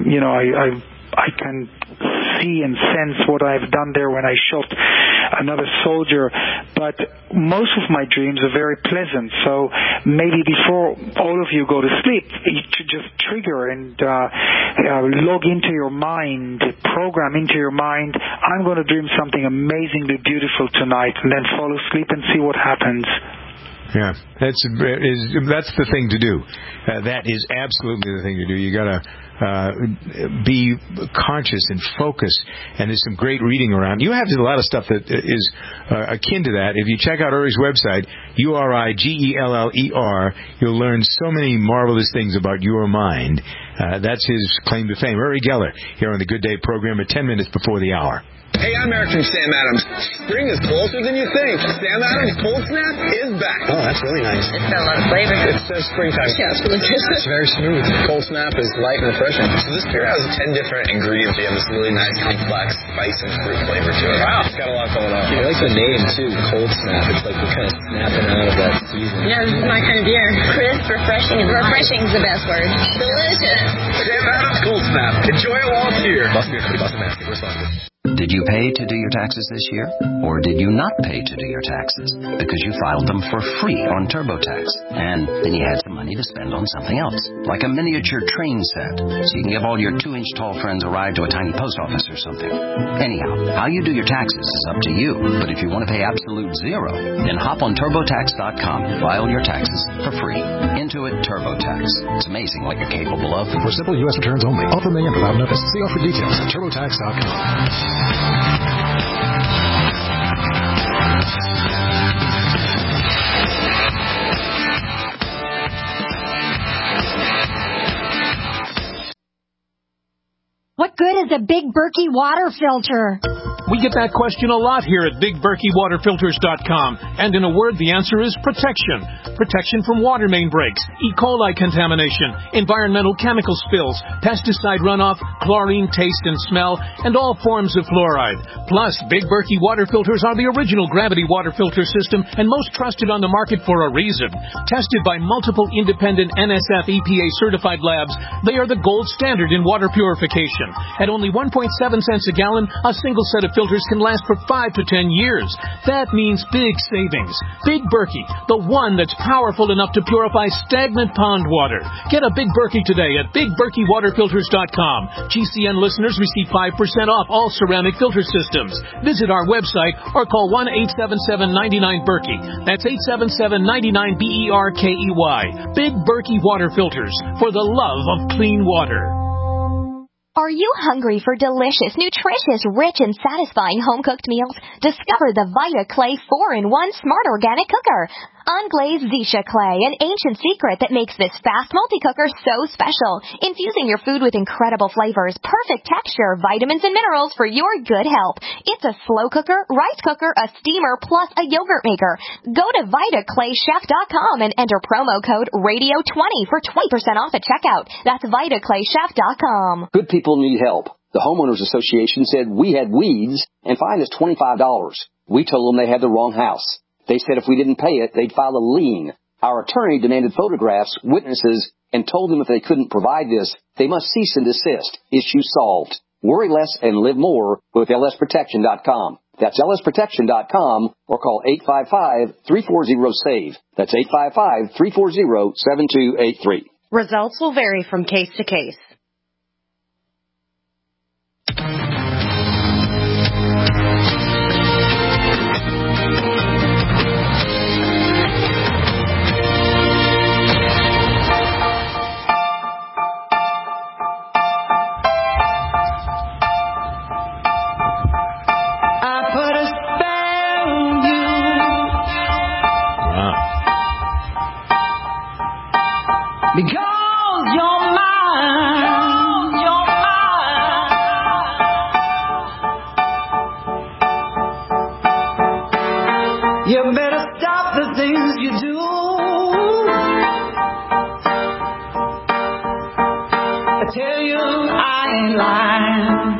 I can see and sense what I've done there when I shot another soldier. But most of my dreams are very pleasant. So maybe before all of you go to sleep, you should just trigger and log into your mind, program into your mind, I'm going to dream something amazingly beautiful tonight, and then fall asleep and see what happens. Yeah, that's the thing to do. That is absolutely the thing to do. You got to be conscious and focus, and there's some great reading around. You have a lot of stuff that is akin to that. If you check out Uri's website, URIGELLER, you'll learn so many marvelous things about your mind. That's his claim to fame. Uri Geller here on the Good Day program at 10 minutes before the hour. Hey, I'm Eric from Sam Adams. Spring is closer than you think. Sam Adams Cold Snap is back. Oh, that's really nice. It's got a lot of flavor. It says springtime. Yeah, it's really good. It's very smooth. Cold Snap is light and refreshing. So this beer has 10 different ingredients. You have this really nice, complex spice and fruit flavor to it. Wow, it's got a lot going on. I like the name, too, Cold Snap. It's like we're kind of snapping out of that season. Yeah, this is my kind of beer. Crisp, refreshing. Refreshing is the best word. Delicious. Sam Adams Cold Snap. Enjoy it while it's here. Must be a pretty Boston Master. We're sponsored. Did you pay to do your taxes this year? Or did you not pay to do your taxes because you filed them for free on TurboTax? And then you had some money to spend on something else, like a miniature train set, so you can give all your 2-inch tall friends a ride to a tiny post office or something. Anyhow, how you do your taxes is up to you. But if you want to pay absolute zero, then hop on TurboTax.com. File your taxes for free. Intuit TurboTax. It's amazing what you're capable of. For simple U.S. returns only. Offer may end without notice. See offer details at TurboTax.com. What good is a Big Berkey water filter? We get that question a lot here at BigBerkeyWaterFilters.com. And in a word, the answer is protection. Protection from water main breaks, E. coli contamination, environmental chemical spills, pesticide runoff, chlorine taste and smell, and all forms of fluoride. Plus, Big Berkey water filters are the original gravity water filter system and most trusted on the market for a reason. Tested by multiple independent NSF EPA certified labs, they are the gold standard in water purification. At only 1.7 cents a gallon, a single set of filters can last for 5 to 10 years. That means big savings. Big Berkey, the one that's powerful enough to purify stagnant pond water. Get a Big Berkey today at BigBerkeyWaterFilters.com. GCN listeners receive 5% off all ceramic filter systems. Visit our website or call 1-877-99-BERKEY. That's 877-99-BERKEY. Big Berkey Water Filters, for the love of clean water. Are you hungry for delicious, nutritious, rich, and satisfying home-cooked meals? Discover the Vita Clay 4-in-1 Smart Organic Cooker. Unglazed Zisha Clay, an ancient secret that makes this fast multi-cooker so special. Infusing your food with incredible flavors, perfect texture, vitamins, and minerals for your good health. It's a slow cooker, rice cooker, a steamer, plus a yogurt maker. Go to VitaClayChef.com and enter promo code Radio20 for 20% off at checkout. That's VitaClayChef.com. Good people need help. The Homeowners Association said we had weeds and fined us $25. We told them they had the wrong house. They said if we didn't pay it, they'd file a lien. Our attorney demanded photographs, witnesses, and told them if they couldn't provide this, they must cease and desist. Issue solved. Worry less and live more with lsprotection.com. That's lsprotection.com or call 855-340-SAVE. That's 855-340-7283. Results will vary from case to case. Because you're mine, you're mine. You better stop the things you do. I tell you I ain't lying.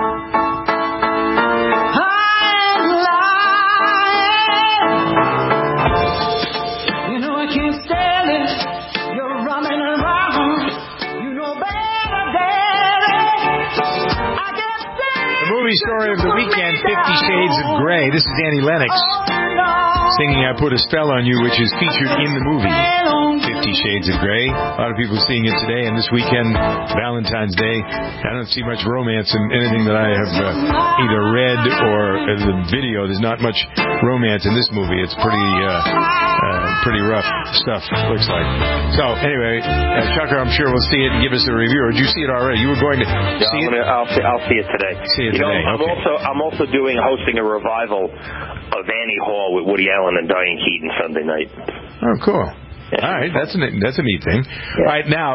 Story of the weekend, 50 Shades of Grey. This is Annie Lennox singing I Put a Spell on You, which is featured in the movie 50 Shades of Grey. A lot of people seeing it today, and this weekend, Valentine's Day. I don't see much romance in anything that I have either read or the video. There's not much romance in this movie. It's pretty rough stuff, looks like. So, anyway, Chucker, I'm sure will see it and give us a review. Or did you see it already? You were going to see it? I'll see it today. See it today. I'm also hosting a revival of Annie Hall with Woody Allen and Diane Keaton Sunday night. Oh, cool. All right, that's a neat thing. Yeah. All right, now,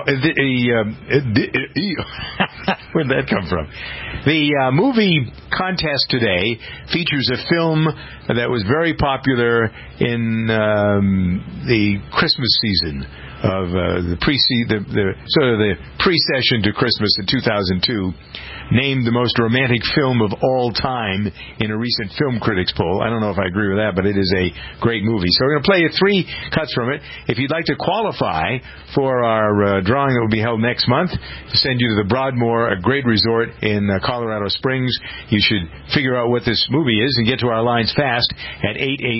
where'd that come from? The movie contest today features a film that was very popular in the Christmas season of the pre-session to Christmas in 2002. Named the most romantic film of all time in a recent Film Critics poll. I don't know if I agree with that, but it is a great movie. So we're going to play you 3 cuts from it. If you'd like to qualify for our drawing that will be held next month, to send you to the Broadmoor, a great resort in Colorado Springs, you should figure out what this movie is and get to our lines fast at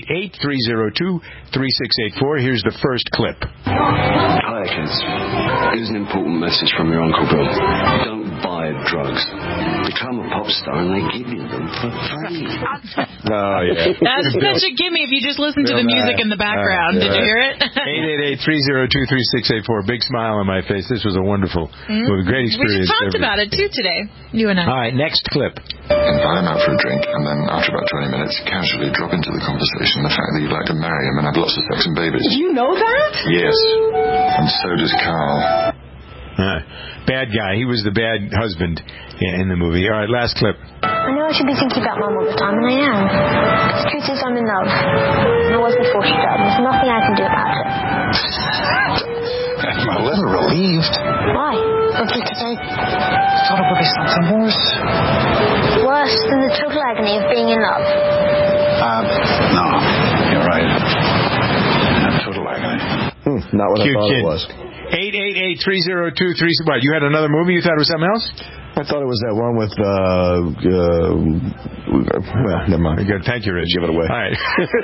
888-302-3684. Here's the first clip. Hi, kids. Here's an important message from your Uncle Bill. Don't buy drugs. Become a pop star and they give you them for free. Oh, yeah. That's such a gimme if you just listen to the music in the background. Did you hear it? 888-302-3684. Big smile on my face. This was a wonderful, great experience. We talked about it, too, today. You and I. All right, next clip. Invite him out for a drink, and then after about 20 minutes, casually drop into the conversation the fact that you'd like to marry him and have lots of sex and babies. You know that? Yes. And so does Carl. Bad guy. He was the bad husband in the movie. All right, last clip. I know I should be thinking about Mum all the time, and I am. The truth is I'm in love. And I was before she died. There's nothing I can do about it. I'm a little relieved. Why? Because I thought it would be something worse. Worse than the total agony of being in love? No. You're right. Total agony. Not what I thought it was. 888-302-3. What, you had another movie you thought it was something else? I thought it was that one with, well, never mind. Good. Thank you, Rich. Give it away. All right.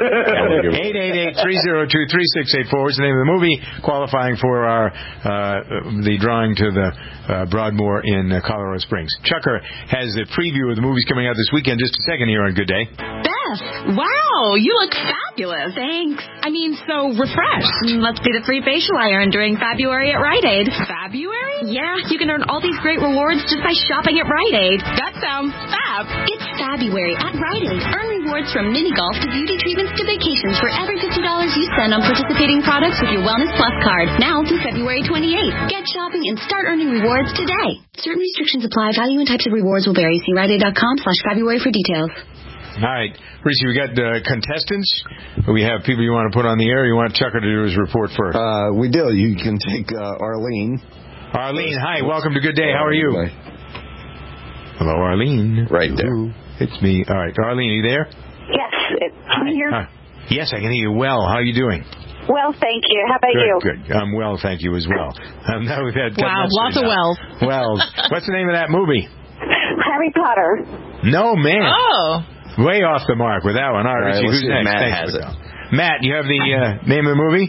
888-302-3684 is the name of the movie, qualifying for our the drawing to the Broadmoor in Colorado Springs. Chucker has the preview of the movies coming out this weekend. Just a second here on Good Day. Beth, wow, you look fabulous. Thanks. I mean, so refreshed. Must be the free facial I earned during February at Rite Aid. February? Yeah, you can earn all these great rewards just by shopping at Rite Aid. That sounds fab. It's February at Rite Aid. Earn rewards from mini golf to beauty treatments to vacations for every $50 you spend on participating products with your Wellness Plus card. Now through February 28th. Get shopping and start earning rewards today. Certain restrictions apply. Value and types of rewards will vary. See RiteAid.com/February for details. All right. Richie, we got contestants. We have people you want to put on the air. You want Chucker to do his report first? We do. You can take Arlene. Arlene, hi. Welcome to Good Day. How are you? Hello, Arlene. Right there. Ooh, it's me. All right. Arlene, are you there? Yes. Can you hear me? Yes, I can hear you well. How are you doing? Well, thank you. How about you? Good. I'm well, thank you as well. Now we've had lots of wells. Wells. What's the name of that movie? Harry Potter. No, man. Oh. Way off the mark with that one. All right, Richie, who's next? Matt has it. Matt, you have the name of the movie?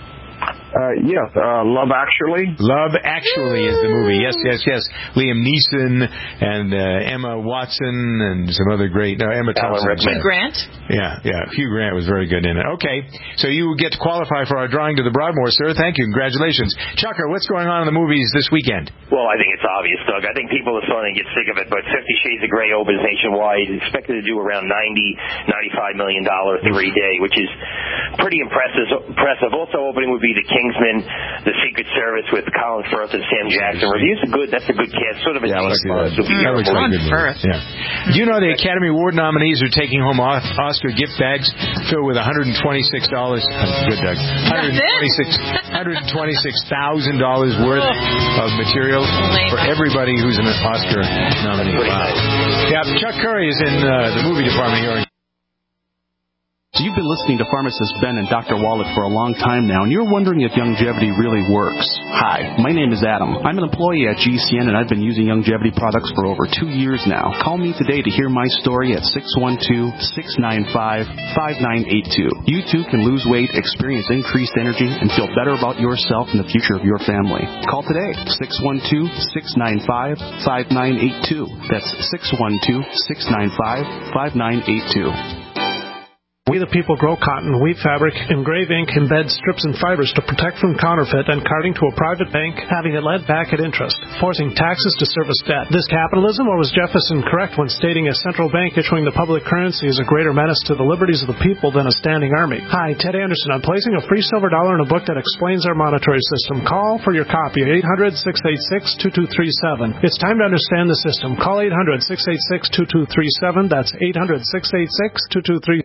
Yes, Love Actually. Love Actually is the movie. Yes. Liam Neeson and Emma Watson and some other great... Emma Thompson. Hugh Grant. Yeah. Hugh Grant was very good in it. Okay, so you get to qualify for our drawing to the Broadmoor, sir. Thank you. Congratulations. Chucker, what's going on in the movies this weekend? Well, I think it's obvious, Doug. I think people are starting to get sick of it, but 50 Shades of Grey opens nationwide. It's expected to do around $95 million 3-day, which is pretty impressive. Also opening would be The Kingsman, The Secret Service with Colin Firth and Sam Jackson. Reviews are good. That's a good cast. Sort of a Colin Firth. Yeah. Do you know the Academy Award nominees are taking home Oscar gift bags filled with $126? Good, Doug. $126,000 worth of material for everybody who's an Oscar nominee. Wow. Yeah, Chuck Curry is in the movie department here. So you've been listening to pharmacist Ben and Dr. Wallach for a long time now, and you're wondering if Youngevity really works. Hi, my name is Adam. I'm an employee at GCN, and I've been using Youngevity products for over 2 years now. Call me today to hear my story at 612-695-5982. You too can lose weight, experience increased energy, and feel better about yourself and the future of your family. Call today, 612-695-5982. That's 612-695-5982. We the people grow cotton, weave fabric, engrave ink, embed strips and fibers to protect from counterfeit and carting to a private bank, having it lent back at interest, forcing taxes to service debt. This capitalism, or was Jefferson correct when stating a central bank issuing the public currency is a greater menace to the liberties of the people than a standing army? Hi, Ted Anderson. I'm placing a free silver dollar in a book that explains our monetary system. Call for your copy at 800-686-2237. It's time to understand the system. Call 800-686-2237. That's 800-686-2237.